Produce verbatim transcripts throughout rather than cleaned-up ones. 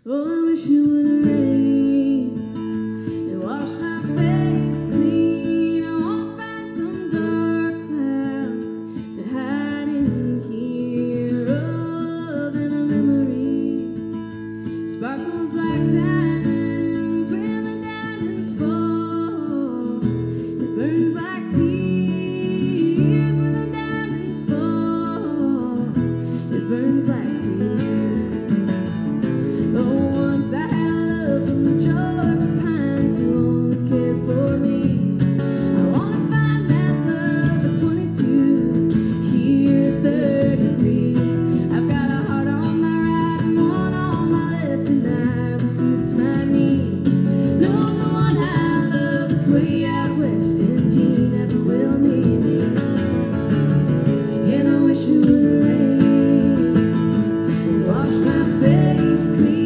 Oh, I wish it would rain and wash my face clean. I wanna find some dark clouds to hide in here. Oh, then a memory sparkles like diamonds when the diamonds fall. It burns like tears when the diamonds fall. It burns like tears. Oh, once I had a love from the Georgia pines who only cared for me. I wanna find that love at twenty-two, here at thirty-three. I've got a heart on my right and one on my left, and now it suits my needs. No, the one I love is way out west, and he never will need me. And I wish it would rain and wash my face clean.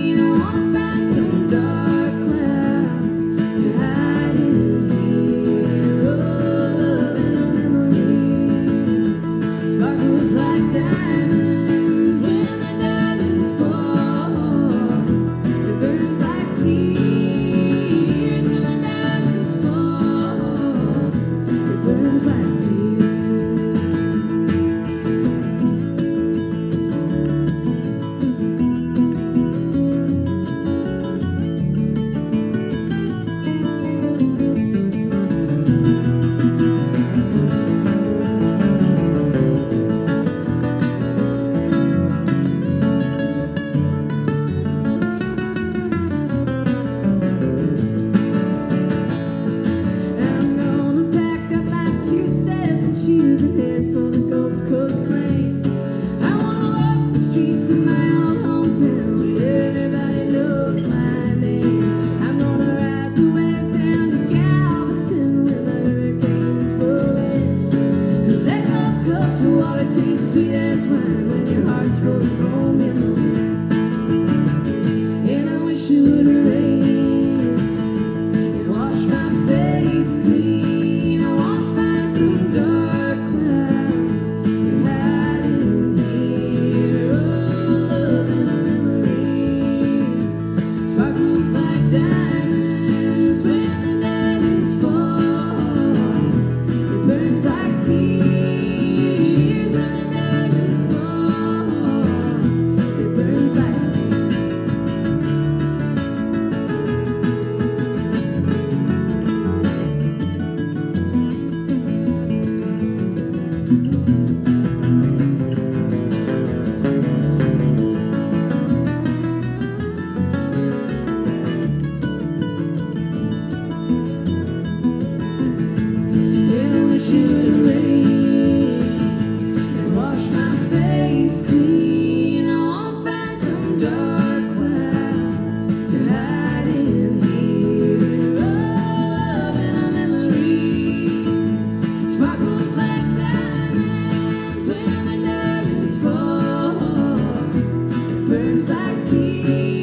Shoes and head for the Gulf Coast Plains. I wanna walk the streets of my own hometown where everybody knows my name. I'm gonna ride the waves down to Galveston when the hurricanes blow in. 'Cause that Gulf Coast water tastes sweet as wine when your heart's rolling home in the wind. And I wish it would rain and wash my face clean. I wanna find some dark diamonds when the diamonds fall. It burns like tears when the diamonds fall. It burns like should rain and wash my face clean. I wanna find some dark cloud to hide in here. Love and a memory sparkles like diamonds when the diamonds fall. It burns like tears.